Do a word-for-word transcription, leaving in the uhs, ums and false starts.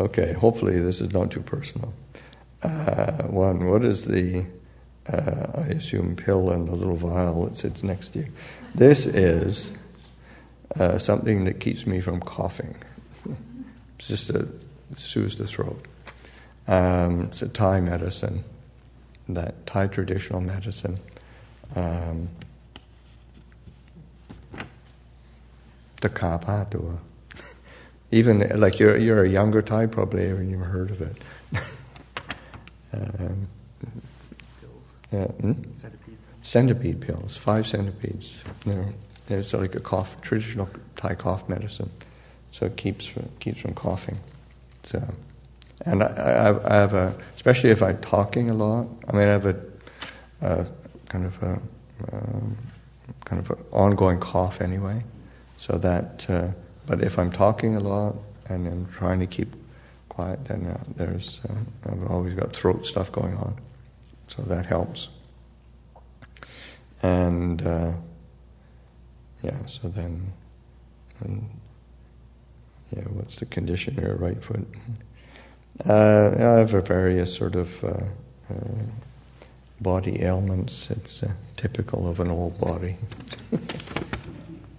Okay, hopefully this is not too personal. Uh, one, what is the, uh, I assume, pill in the little vial that sits next to you? This is uh, something that keeps me from coughing. It's just to soothe the throat. Um, it's a Thai medicine, that Thai traditional medicine. Um, the Kapatua. Even like you're you're a younger Thai, probably haven't even heard of it. um, yeah, hmm? Centipede. Centipede pills, five centipedes. They're, they're like a cough, traditional Thai cough medicine, so it keeps keeps from coughing. So, and I, I, I have a, especially if I'm talking a lot. I mean, I have a, a kind of a um, kind of an ongoing cough anyway. So that, uh, but if I'm talking a lot and I'm trying to keep quiet, then uh, there's uh, I've always got throat stuff going on, so that helps. And uh, yeah, so then, and, yeah, what's the condition here? Right foot. Uh, I have a various sort of uh, uh, body ailments. It's uh, typical of an old body.